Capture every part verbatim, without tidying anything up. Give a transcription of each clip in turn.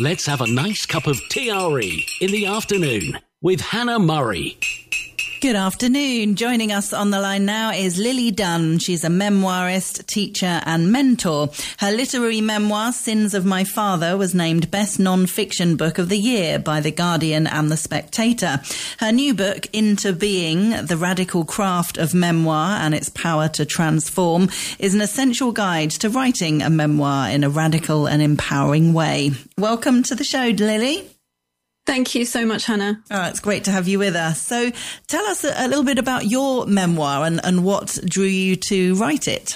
let's have a nice cup of T R E in the afternoon with Hannah Murray. Good afternoon. Joining us on the line now is Lily Dunn. She's a memoirist, teacher and mentor. Her literary memoir, Sins of My Father, was named Best Non-Fiction Book of the Year by The Guardian and The Spectator. Her new book, Into Being, The Radical Craft of Memoir and Its Power to Transform, is an essential guide to writing a memoir in a radical and empowering way. Welcome to the show, Lily. Thank you so much, Hannah. Oh, it's great to have you with us. So tell us a, a little bit about your memoir and, and what drew you to write it.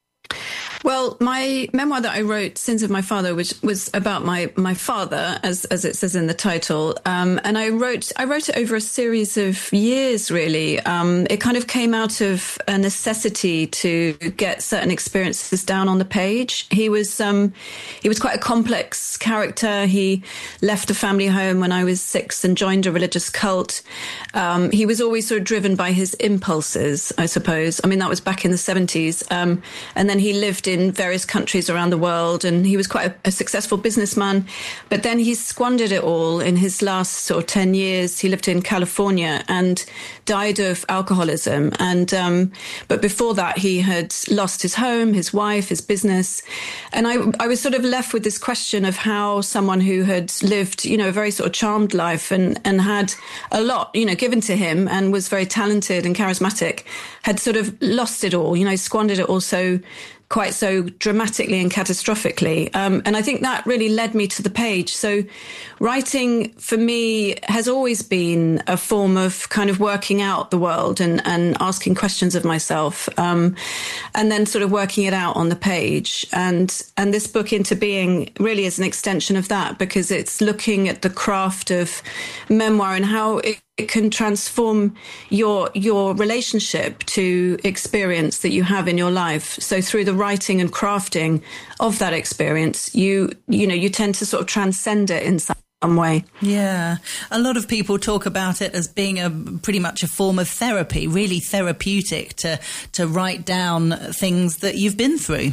Well, my memoir that I wrote, Sins of My Father, which was about my, my father, as as it says in the title. Um, and I wrote I wrote it over a series of years, really. Um, it kind of came out of a necessity to get certain experiences down on the page. He was um, he was quite a complex character. He left a family home when I was six and joined a religious cult. Um, he was always sort of driven by his impulses, I suppose. I mean, that was back in the seventies. Um, and then he lived in various countries around the world, and he was quite a, a successful businessman. But then he squandered it all in his last sort of ten years. He lived in California and died of alcoholism. And um, but before that, he had lost his home, his wife, his business. And I, I was sort of left with this question of how someone who had lived, you know, a very sort of charmed life and, and had a lot, you know, given to him and was very talented and charismatic, had sort of lost it all, you know, squandered it all so quite so dramatically and catastrophically. Um, and I think that really led me to the page. So writing for me has always been a form of kind of working out the world and, and asking questions of myself, um, and then sort of working it out on the page. And, and this book, Into Being, really is an extension of that, because it's looking at the craft of memoir and how it It can transform your your relationship to experience that you have in your life. So through the writing and crafting of that experience, you you know you tend to sort of transcend it in some way. Yeah, a lot of people talk about it as being a pretty much a form of therapy, really therapeutic to to write down things that you've been through.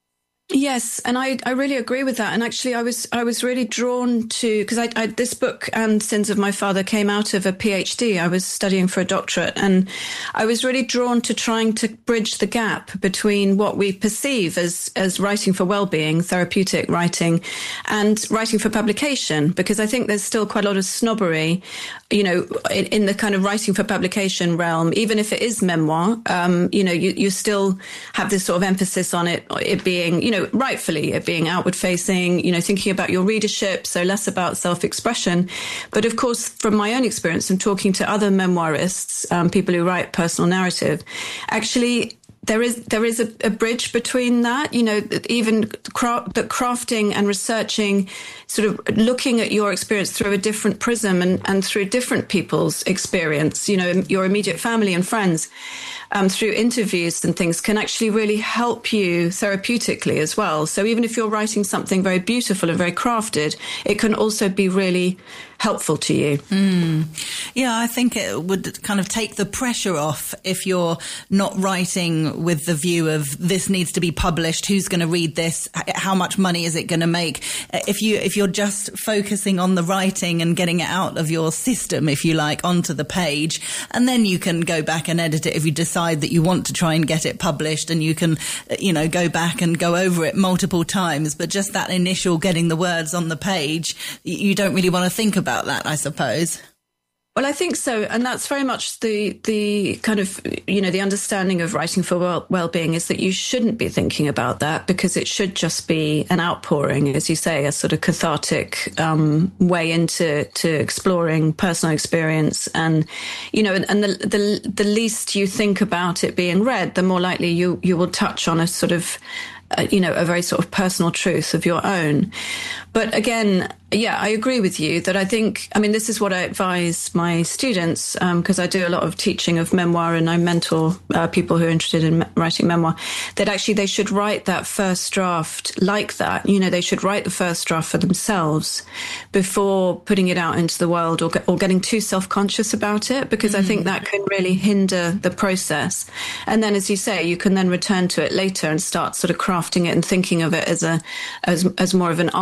Yes, and I, I really agree with that. And actually, I was I was really drawn to, because I, I this book and Sins of My Father came out of a PhD. I was studying for a doctorate, and I was really drawn to trying to bridge the gap between what we perceive as as writing for well-being, therapeutic writing, and writing for publication. Because I think there's still quite a lot of snobbery, you know, in, in the kind of writing for publication realm. Even if it is memoir, um, you know, you you still have this sort of emphasis on it, it being, you know. rightfully it being outward facing, you know, thinking about your readership, so less about self-expression. But of course, from my own experience and talking to other memoirists, um, people who write personal narrative, actually there is there is a, a bridge between that, you know, even craft, but crafting and researching, sort of looking at your experience through a different prism and, and through different people's experience, you know, your immediate family and friends, um, through interviews and things, can actually really help you therapeutically as well. So even if you're writing something very beautiful and very crafted, it can also be really helpful to you. Mm. Yeah, I think it would kind of take the pressure off if you're not writing with the view of this needs to be published, who's going to read this, how much money is it going to make. If you if you're just focusing on the writing and getting it out of your system, if you like, onto the page, and then you can go back and edit it if you decide that you want to try and get it published, and you can, you know, go back and go over it multiple times. But just that initial getting the words on the page, you don't really want to think about about that, I suppose. Well, I think so. And that's very much the the kind of, you know, the understanding of writing for well, well-being is that you shouldn't be thinking about that, because it should just be an outpouring, as you say, a sort of cathartic um, way into to exploring personal experience. And, you know, and, and the, the the least you think about it being read, the more likely you, you will touch on a sort of, uh, you know, a very sort of personal truth of your own. But again, yeah, I agree with you that I think, I mean, this is what I advise my students, because um, I do a lot of teaching of memoir and I mentor uh, people who are interested in me- writing memoir, that actually they should write that first draft like that. You know, they should write the first draft for themselves before putting it out into the world, or, or getting too self-conscious about it, because mm. I think that can really hinder the process. And then, as you say, you can then return to it later and start sort of crafting it and thinking of it as a as as more of an artwork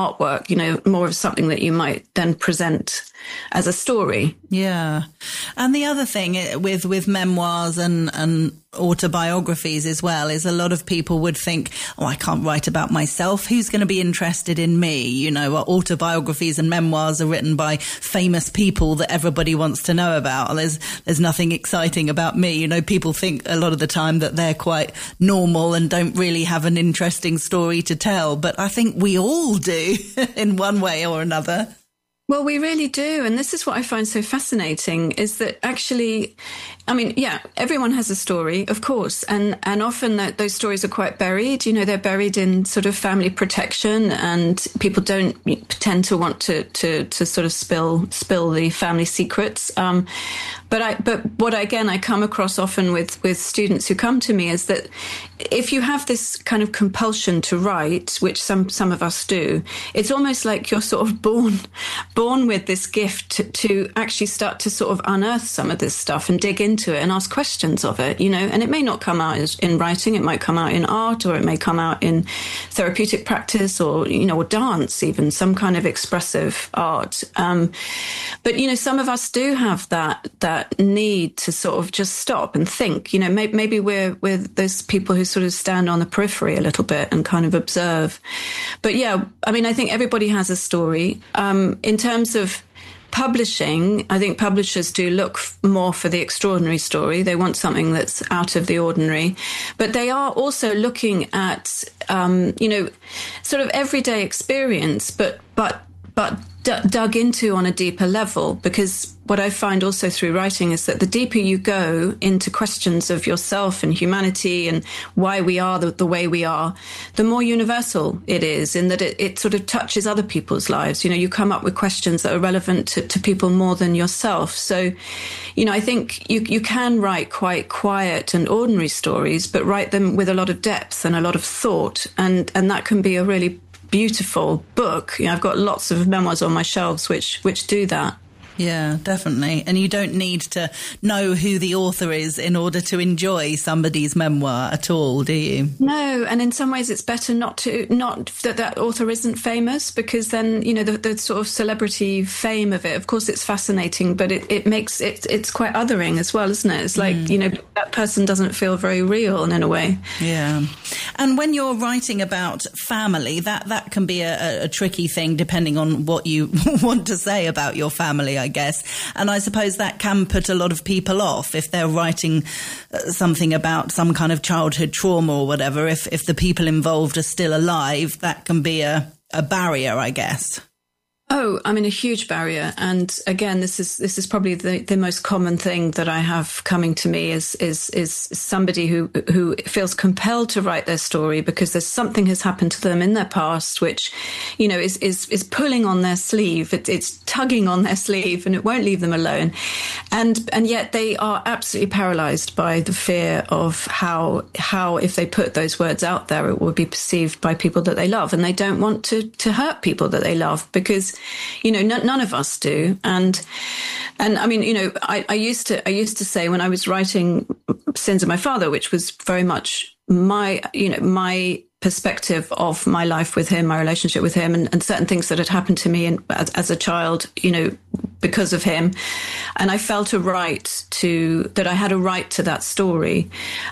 work, you know, more of something that you might then present as a story. Yeah. And the other thing with, with memoirs and, and autobiographies as well is a lot of people would think, oh, I can't write about myself. Who's going to be interested in me? You know, autobiographies and memoirs are written by famous people that everybody wants to know about. There's, there's nothing exciting about me. You know, people think a lot of the time that they're quite normal and don't really have an interesting story to tell. But I think we all do in one way or another. Well, we really do. And this is what I find so fascinating is that actually, I mean, yeah, everyone has a story, of course. And, and often that those stories are quite buried. You know, they're buried in sort of family protection and people don't tend to want to, to, to sort of spill, spill the family secrets. Um, but I, but what again, I come across often with, with students who come to me is that if you have this kind of compulsion to write, which some, some of us do, it's almost like you're sort of born, born with this gift to, to actually start to sort of unearth some of this stuff and dig into it and ask questions of it, you know, and it may not come out as in writing, it might come out in art, or it may come out in therapeutic practice, or, you know, or dance, even some kind of expressive art. Um, but, you know, some of us do have that, that need to sort of just stop and think, you know, maybe, maybe we're, we're those people who sort of stand on the periphery a little bit and kind of observe. But yeah, I mean, I think everybody has a story. Um, in terms of publishing, I think publishers do look f- more for the extraordinary story. They want something that's out of the ordinary. But they are also looking at, um, you know, sort of everyday experience, but, but, but d- dug into on a deeper level. Because what I find also through writing is that the deeper you go into questions of yourself and humanity and why we are the, the way we are, the more universal it is, in that it, it sort of touches other people's lives. You know, you come up with questions that are relevant to, to people more than yourself. So, you know, I think you, you can write quite quiet and ordinary stories, but write them with a lot of depth and a lot of thought. And, and that can be a really beautiful book. You know, I've got lots of memoirs on my shelves which, which do that. Yeah, definitely. And you don't need to know who the author is in order to enjoy somebody's memoir at all, do you? No. And in some ways it's better not to, not that that author isn't famous, because then, you know, the, the sort of celebrity fame of it, of course it's fascinating, but it, it makes it, it's quite othering as well, isn't it? It's like, mm. you know, that person doesn't feel very real in a way. Yeah. And when you're writing about family, that, that can be a, a tricky thing depending on what you want to say about your family, I guess. And I suppose that can put a lot of people off if they're writing something about some kind of childhood trauma or whatever. If if the people involved are still alive, that can be a, a barrier, I guess. Oh, I mean, a huge barrier. And again, this is this is probably the, the most common thing that I have coming to me is is is somebody who who feels compelled to write their story because there's something has happened to them in their past, which, you know, is is is pulling on their sleeve. It, it's tugging on their sleeve, and it won't leave them alone. And and yet they are absolutely paralyzed by the fear of how how if they put those words out there, it will be perceived by people that they love, and they don't want to to hurt people that they love because, you know, n- none of us do. And, and I mean, you know, I, I used to, I used to say when I was writing Sins of My Father, which was very much my, you know, my perspective of my life with him, my relationship with him, and, and certain things that had happened to me in, as, as a child, you know, because of him. And I felt a right to, that I had a right to that story.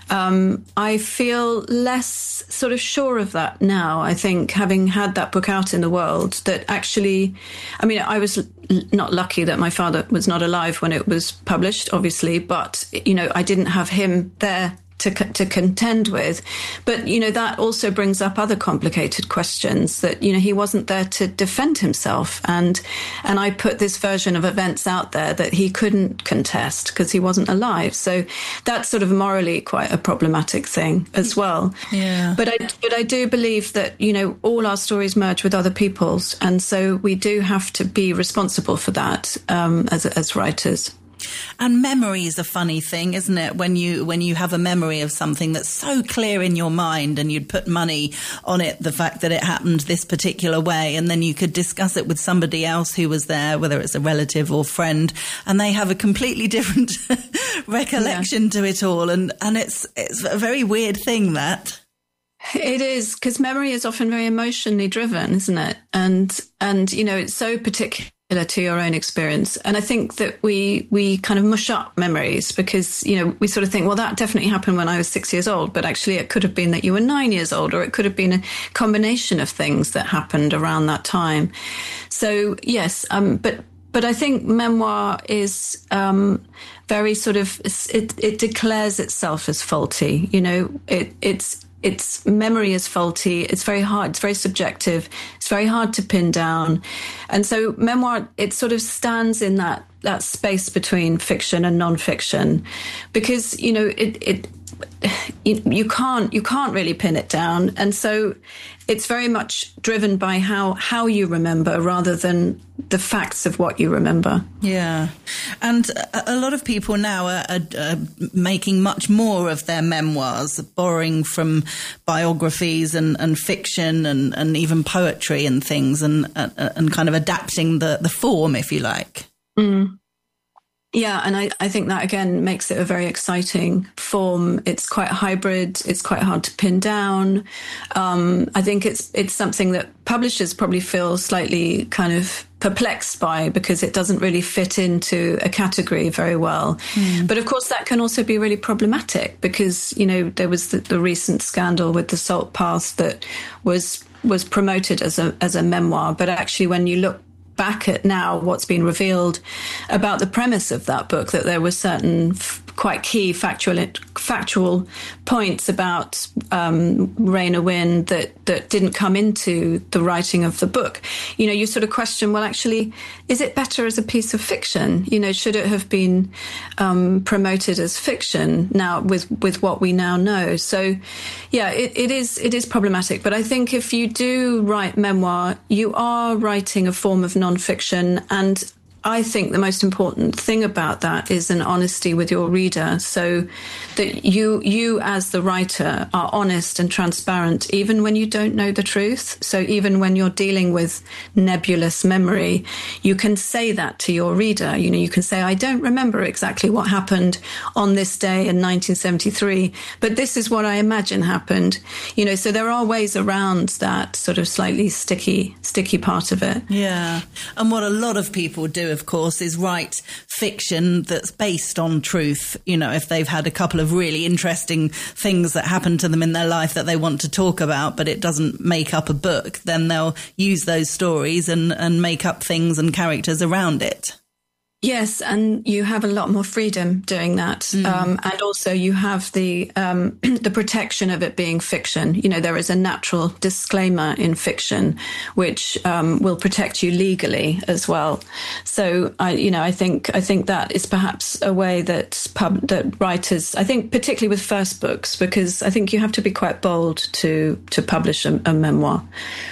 Um, I feel less sort of sure of that now. I think having had that book out in the world, that actually, I mean, I was l- not lucky that my father was not alive when it was published, obviously, but, you know, I didn't have him there to to contend with. But, you know, that also brings up other complicated questions that, you know, he wasn't there to defend himself. And and I put this version of events out there that he couldn't contest because he wasn't alive. So that's sort of morally quite a problematic thing as well. Yeah. But I, but I do believe that, you know, all our stories merge with other people's. And so we do have to be responsible for that um, as as writers. And memory is a funny thing, isn't it? When you when you have a memory of something that's so clear in your mind and you'd put money on it, the fact that it happened this particular way, and then you could discuss it with somebody else who was there, whether it's a relative or friend, and they have a completely different recollection yeah. to it all. And, and it's it's a very weird thing, that. It is, because memory is often very emotionally driven, isn't it? And, and, you know, it's so particular to your own experience. And I think that we, we kind of mush up memories because, you know, we sort of think, well, that definitely happened when I was six years old, but actually it could have been that you were nine years old, or it could have been a combination of things that happened around that time. So yes, um, but, but I think memoir is, um, very sort of, it, it declares itself as faulty. You know, it, it's, its memory is faulty. It's very hard. It's very subjective. It's very hard to pin down. And so memoir, it sort of stands in that, that space between fiction and nonfiction because, you know, it, it, you, you can't, you can't really pin it down. And so it's very much driven by how, how you remember rather than the facts of what you remember. Yeah. And a, a lot of people now are, are, are making much more of their memoirs, borrowing from biographies and, and fiction and, and even poetry and things and, uh, and kind of adapting the, the form, if you like. Mm. Yeah, and I, I think that, again, makes it a very exciting form. It's quite hybrid. It's quite hard to pin down. Um, I think it's it's something that publishers probably feel slightly kind of perplexed by because it doesn't really fit into a category very well. Mm. But, of course, that can also be really problematic because, you know, there was the, the recent scandal with the Salt Path that was was promoted as a as a memoir. But actually, when you look back at now what's been revealed about the premise of that book, that there were certain f- quite key factual factual points about um, Raynor Winn that, that didn't come into the writing of the book. You know, you sort of question, well, actually, is it better as a piece of fiction? You know, should it have been um, promoted as fiction now with, with what we now know? So, yeah, it, it is it is problematic. But I think if you do write memoir, you are writing a form of nonfiction, and I think the most important thing about that is an honesty with your reader, so that you, you as the writer are honest and transparent, even when you don't know the truth. So even when you're dealing with nebulous memory, you can say that to your reader. You know, you can say, I don't remember exactly what happened on this day in nineteen seventy-three, but this is what I imagine happened. You know, so there are ways around that sort of slightly sticky, sticky part of it. Yeah. And what a lot of people do, of course, is write fiction that's based on truth. You know, if they've had a couple of really interesting things that happened to them in their life that they want to talk about, but it doesn't make up a book, then they'll use those stories and, and make up things and characters around it. Yes, and you have a lot more freedom doing that. Mm. Um, and also you have the um, the protection of it being fiction. You know, there is a natural disclaimer in fiction which um, will protect you legally as well. So, I, you know, I think I think that is perhaps a way that pub, that writers, I think particularly with first books, because I think you have to be quite bold to to publish a, a memoir.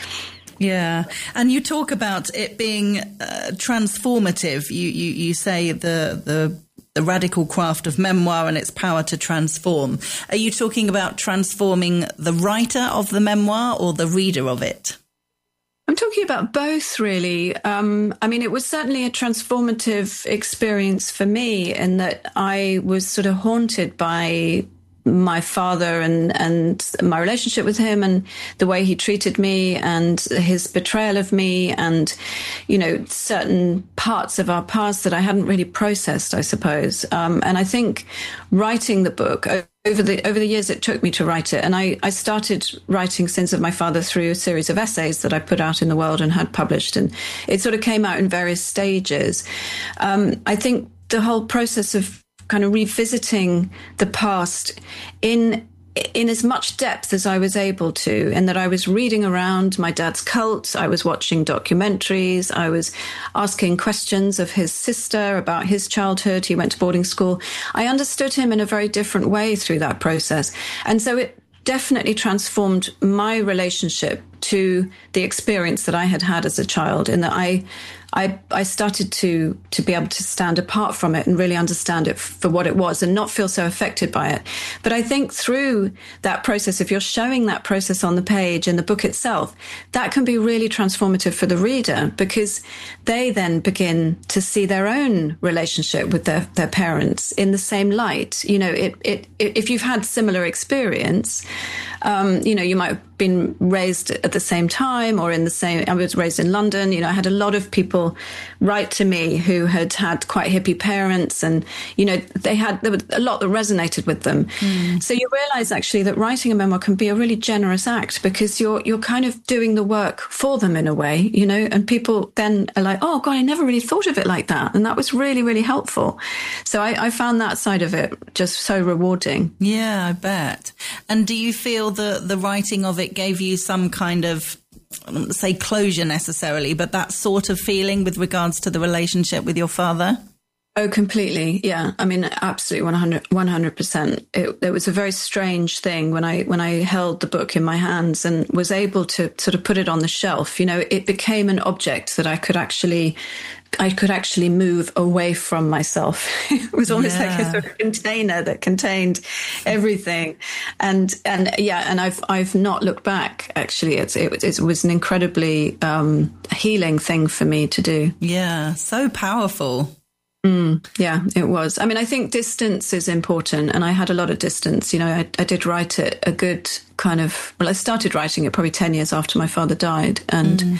Yeah. And you talk about it being uh, transformative. You, you, you say the, the, the radical craft of memoir and its power to transform. Are you talking about transforming the writer of the memoir or the reader of it? I'm talking about both, really. Um, I mean, it was certainly a transformative experience for me in that I was sort of haunted by my father and, and my relationship with him and the way he treated me and his betrayal of me and, you know, certain parts of our past that I hadn't really processed, I suppose. Um, and I think writing the book over the over the years it took me to write it. And I, I started writing Sins of My Father through a series of essays that I put out in the world and had published. And it sort of came out in various stages. Um, I think the whole process of kind of revisiting the past in in as much depth as I was able to, and that I was reading around my dad's cult, I was watching documentaries, I was asking questions of his sister about his childhood. He went to boarding school. I understood him in a very different way through that process. And so it definitely transformed my relationship to the experience that I had had as a child, in that I I, I started to, to be able to stand apart from it and really understand it for what it was and not feel so affected by it. But I think through that process, if you're showing that process on the page in the book itself, that can be really transformative for the reader, because they then begin to see their own relationship with their, their parents in the same light. You know, it, it, it if you've had similar experience, um, you know, you might have been raised at the same time or in the same, I was raised in London. You know, I had a lot of people write to me who had had quite hippie parents, and, you know, they had, there was a lot that resonated with them. Mm. So you realize actually that writing a memoir can be a really generous act, because you're, you're kind of doing the work for them in a way, you know, and people then are like, oh God, I never really thought of it like that. And that was really, really helpful. So I, I found that side of it just so rewarding. Yeah, I bet. And do you feel the, the writing of it gave you some kind of, I don't say closure necessarily, but that sort of feeling with regards to the relationship with your father? Oh, completely. Yeah. I mean, absolutely one hundred percent. It, it was a very strange thing when I, when I held the book in my hands and was able to sort of put it on the shelf. You know, it became an object that I could actually, I could actually move away from myself. It was almost yeah. like a sort of container that contained everything. And, and yeah, and I've, I've not looked back. Actually, it's, it, it was an incredibly, um, healing thing for me to do. Yeah. So powerful. Mm, yeah, it was. I mean, I think distance is important, and I had a lot of distance. You know, I, I did write it a good kind of, well, I started writing it probably ten years after my father died. And mm.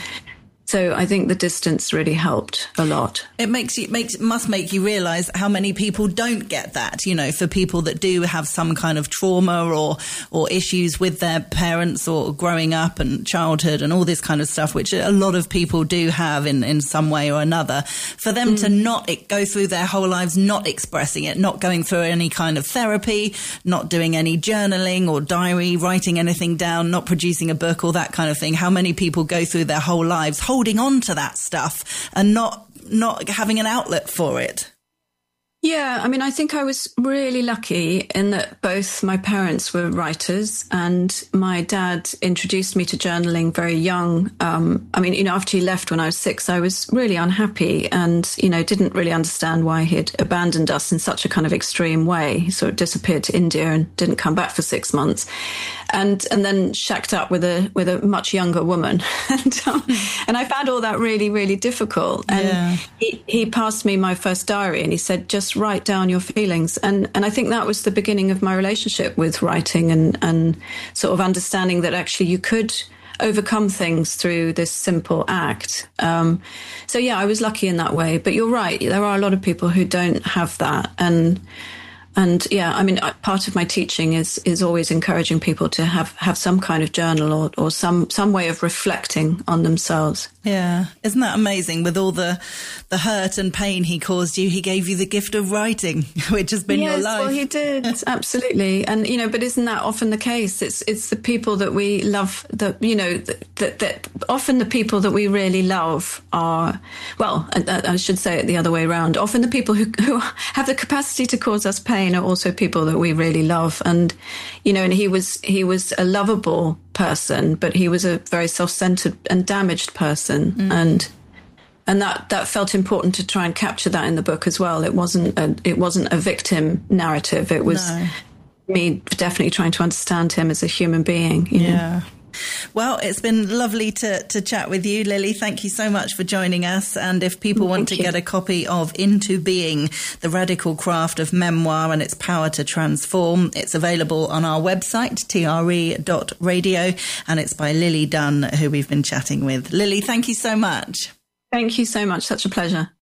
so I think the distance really helped a lot. It makes you, makes, must make you realize how many people don't get that, you know, for people that do have some kind of trauma or, or issues with their parents or growing up and childhood and all this kind of stuff, which a lot of people do have in, in some way or another. For them mm. to not go through their whole lives not expressing it, not going through any kind of therapy, not doing any journaling or diary, writing anything down, not producing a book or that kind of thing. How many people go through their whole lives holding on to that stuff and not not having an outlet for it? Yeah, I mean, I think I was really lucky in that both my parents were writers, and my dad introduced me to journaling very young. Um, I mean, you know, after he left when I was six, I was really unhappy and, you know, didn't really understand why he'd abandoned us in such a kind of extreme way. He sort of disappeared to India and didn't come back for six months. And and then shacked up with a with a much younger woman, and um, and I found all that really really difficult. And yeah. he he passed me my first diary, and he said, just write down your feelings. And and I think that was the beginning of my relationship with writing, and and sort of understanding that actually you could overcome things through this simple act. Um, so yeah, I was lucky in that way. But you're right, there are a lot of people who don't have that, and. And yeah, I mean, part of my teaching is is always encouraging people to have, have some kind of journal or, or some, some way of reflecting on themselves. Yeah. Isn't that amazing? With all the the hurt and pain he caused you, he gave you the gift of writing, which has been yes, your life. Well, he did. Absolutely. And, you know, but isn't that often the case? It's it's the people that we love, that, you know, that, that, that often the people that we really love are, well, I, I should say it the other way around. Often the people who, who have the capacity to cause us pain are also people that we really love. And, you know, and he was, he was a lovable person, but he was a very self-centered and damaged person. Mm. And, and that, that felt important to try and capture that in the book as well. It wasn't a, it wasn't a victim narrative. It was no. me definitely trying to understand him as a human being. You yeah. know? Well, it's been lovely to, to chat with you, Lily. Thank you so much for joining us. And if people Thank want to you. get a copy of Into Being, The Radical Craft of Memoir and Its Power to Transform, it's available on our website, T R E dot radio, and it's by Lily Dunn, who we've been chatting with. Lily, thank you so much. Thank you so much. Such a pleasure.